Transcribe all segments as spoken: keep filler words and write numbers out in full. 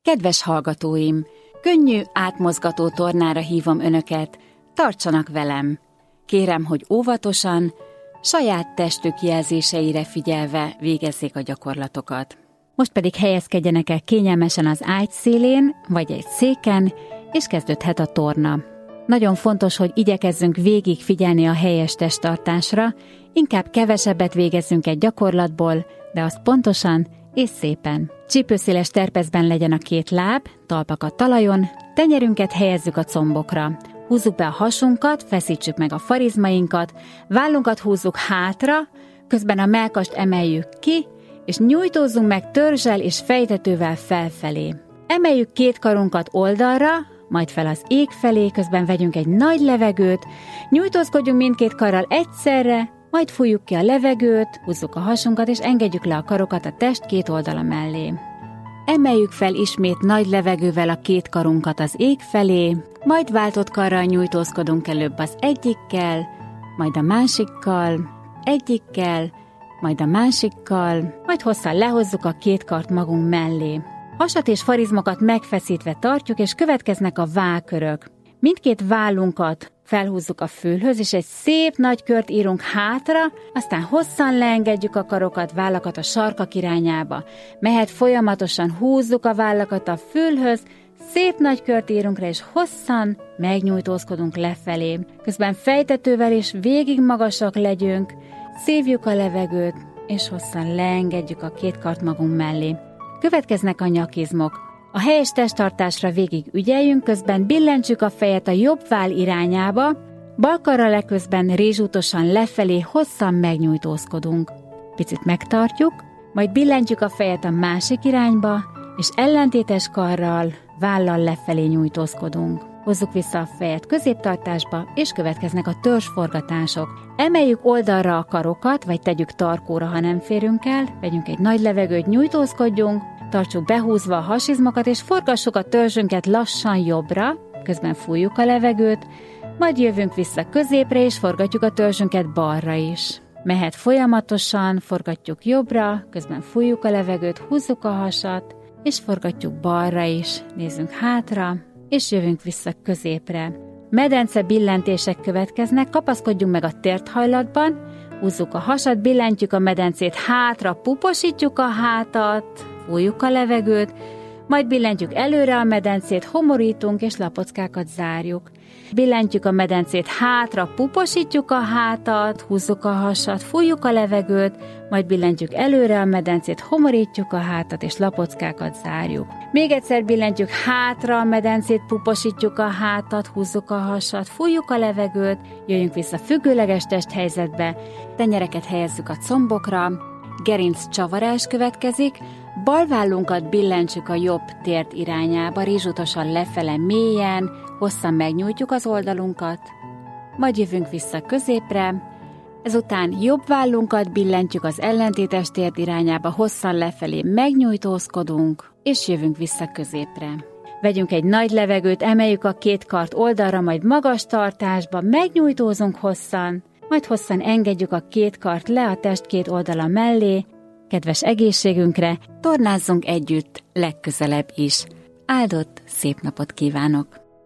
Kedves hallgatóim, könnyű, átmozgató tornára hívom önöket, tartsanak velem. Kérem, hogy óvatosan, saját testük jelzéseire figyelve végezzék a gyakorlatokat. Most pedig helyezkedjenek el kényelmesen az ágy szélén, vagy egy széken, és kezdődhet a torna. Nagyon fontos, hogy igyekezzünk végig figyelni a helyes testtartásra, inkább kevesebbet végezzünk egy gyakorlatból, de azt pontosan és szépen. Csípőszéles terpezben legyen a két láb, talpak a talajon, tenyerünket helyezzük a combokra. Húzzuk be a hasunkat, feszítsük meg a farizmainkat, vállunkat húzzuk hátra, közben a mellkast emeljük ki, és nyújtózzunk meg törzsel és fejtetővel felfelé. Emeljük két karunkat oldalra, majd fel az ég felé, közben vegyünk egy nagy levegőt, nyújtózkodjunk mindkét karral egyszerre, majd fújjuk ki a levegőt, húzzuk a hasunkat, és engedjük le a karokat a test két oldala mellé. Emeljük fel ismét nagy levegővel a két karunkat az ég felé, majd váltott karral nyújtózkodunk előbb az egyikkel, majd a másikkal, egyikkel, majd a másikkal, majd hosszan lehozzuk a két kart magunk mellé. Hasat és farizmokat megfeszítve tartjuk, és következnek a vállkörök. Mindkét vállunkat felhúzzuk a fülhöz, és egy szép nagy kört írunk hátra, aztán hosszan leengedjük a karokat, vállakat a sarkak irányába. Mehet folyamatosan, húzzuk a vállakat a fülhöz, szép nagy kört írunk rá, és hosszan megnyújtózkodunk lefelé. Közben fejtetővel is végig magasak legyünk, szívjuk a levegőt, és hosszan leengedjük a két kart magunk mellé. Következnek a nyakizmok. A helyes testtartásra végig ügyeljünk, közben billentsük a fejet a jobb váll irányába, bal karral eközben rézsútosan lefelé hosszan megnyújtózkodunk. Picit megtartjuk, majd billentjük a fejet a másik irányba, és ellentétes karral, vállal lefelé nyújtózkodunk. Hozzuk vissza a fejet középtartásba, és következnek a törzsforgatások. Emeljük oldalra a karokat, vagy tegyük tarkóra, ha nem férünk el, vegyünk egy nagy levegőt, nyújtózkodjunk, tartsuk behúzva a hasizmokat, és forgassuk a törzsünket lassan jobbra, közben fújjuk a levegőt, majd jövünk vissza középre, és forgatjuk a törzsünket balra is. Mehet folyamatosan, forgatjuk jobbra, közben fújjuk a levegőt, húzzuk a hasat, és forgatjuk balra is, nézzünk hátra, és jövünk vissza középre. Medence billentések következnek, kapaszkodjunk meg a térthajlatban, húzzuk a hasat, billentjük a medencét hátra, puposítjuk a hátat, fújjuk a levegőt, majd billentjük előre a medencét, homorítunk és lapockákat zárjuk. Billentjük a medencét hátra, puposítjuk a hátat, húzzuk a hasat, fújjuk a levegőt, majd billentjük előre a medencét, homorítjuk a hátat és lapockákat zárjuk. Még egyszer billentjük hátra a medencét, puposítjuk a hátat, húzzuk a hasat, fújjuk a levegőt, jöjjünk vissza függőleges testhelyzetbe, tenyereket helyezzük a combokra, gerinc csavarás következik, bal vállunkat billentsük a jobb tért irányába, rizsutosan lefele mélyen, hosszan megnyújtjuk az oldalunkat, majd jövünk vissza középre, ezután jobb vállunkat billentjük az ellentétes tért irányába, hosszan lefelé megnyújtózkodunk, és jövünk vissza középre. Vegyünk egy nagy levegőt, emeljük a két kart oldalra, majd magas tartásba, megnyújtózunk hosszan, majd hosszan engedjük a két kart le a test két oldala mellé. Kedves egészségünkre, tornázzunk együtt legközelebb is. Áldott szép napot kívánok!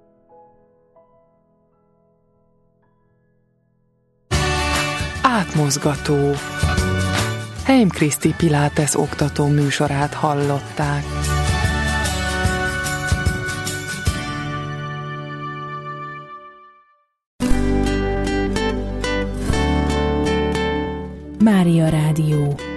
Átmozgató. Heim Kriszti Pilates oktató műsorát hallották. Mária Rádió.